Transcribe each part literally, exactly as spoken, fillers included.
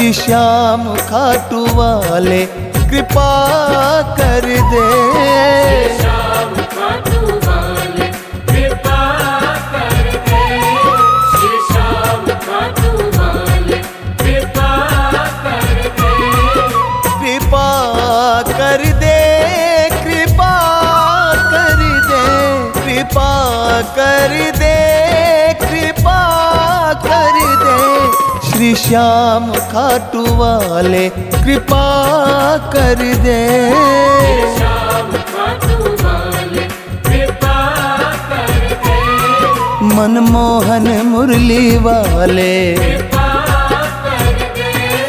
श्री श्याम खाटू वाले कृपा कर दे। श्याम खाटू वाले कृपा कर दे। श्री श्याम खाटू वाले कृपा कर दे। कृपा कर दे, कृपा कर दे, कृपा कर दे, कृपा कर दे। श्री श्याम खाटू वाले कृपा कर दे। श्याम खाटू वाले कृपा कर दे। मनमोहन मुरली वाले कृपा कर दे।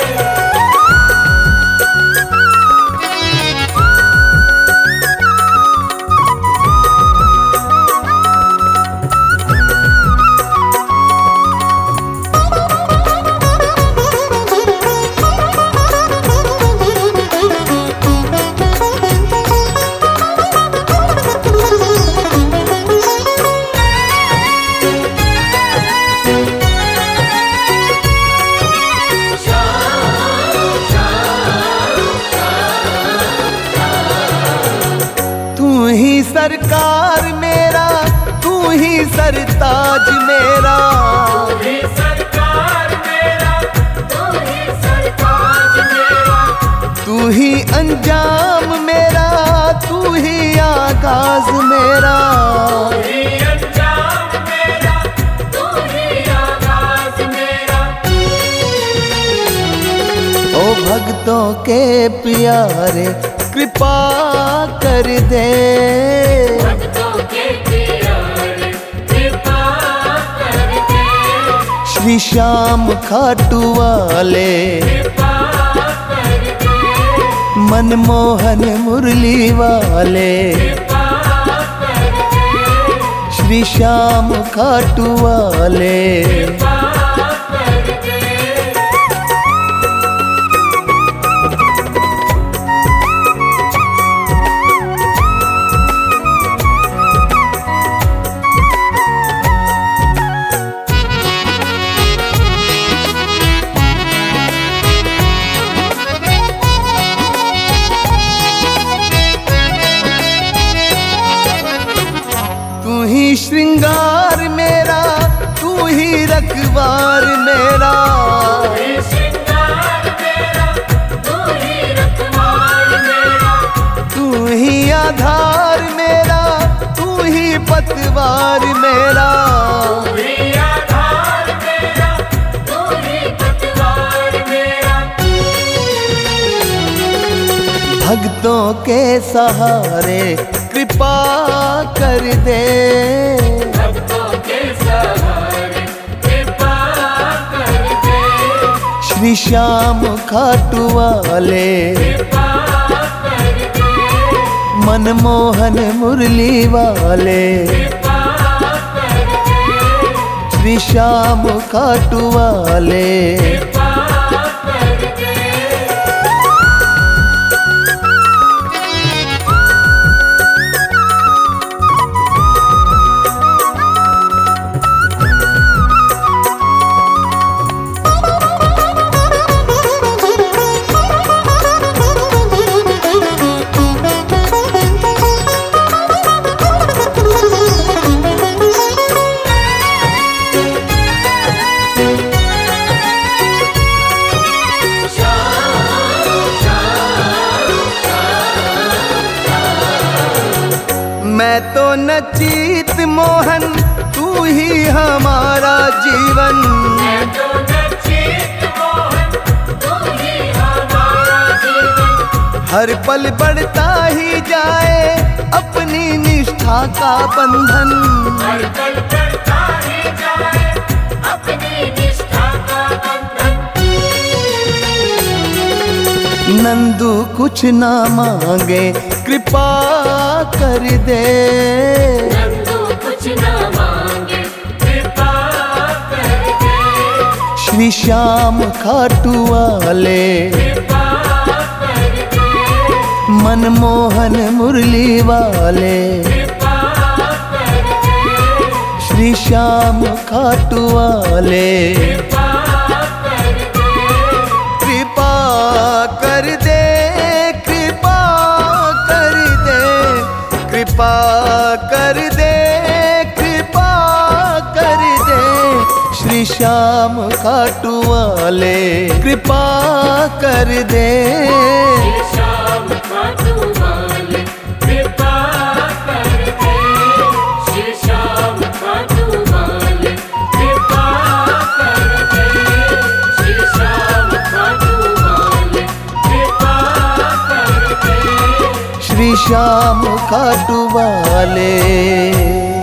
तू ही सरकार मेरा, तू ही सरताज मेरा, तू ही सरकार मेरा, तू ही सरताज मेरा। तू ही अंजाम मेरा, तू ही आगाज मेरा। तू ही अंजाम मेरा, तू ही आगाज मेरा। ओ भक्तों के प्यारे कृपा कर दे। भक्तों के प्यारे कृपा कर दे। श्री श्याम खाटू वाले कृपा कर दे। मनमोहन मुरली वाले कृपा कर दे। श्री श्याम खाटू वाले कृपा कर दे। तू ही श्रृंगार मेरा, तू ही रखवार मेरा। तू ही श्रृंगार मेरा, तू ही रखवार मेरा। तू ही आधार मेरा, तू ही पतवार मेरा। तू ही आधार मेरा, तू ही पतवार मेरा। भक्तों के सहारे कृपा कर दे। भक्तों के सहारे कृपा कर दे। श्री श्याम खाटू वाले कृपा कर दे। मनमोहन मुरली वाले कृपा कर दे। श्री श्याम खाटू वाले कृपा कर दे। मैं तो नचीत मोहन, तू ही हमारा जीवन। मैं तो नचीत मोहन, तू ही हमारा जीवन। हर पल बढ़ता ही जाए अपनी निष्ठा का बंधन। हर पल बढ़ता ही जाए अपनी निष्ठा का बंधन। नंदू कुछ ना मांगे कृपा कर दे। नंदू कुछ ना मांगे कृपा कर दे। श्री श्याम खाटू वाले कृपा कर दे। मनमोहन मुरली वाले कृपा कर दे। श्री श्याम खाटू वाले कृपा कर दे। श्री श्याम खाटू वाले कृपा कर दे। श्री श्याम खाटू वाले कृपा कर दे। श्री श्याम खाटू वाले कृपा कर दे। श्री श्याम खाटू वाले कृपा कर दे। श्री श्याम खाटू वाले।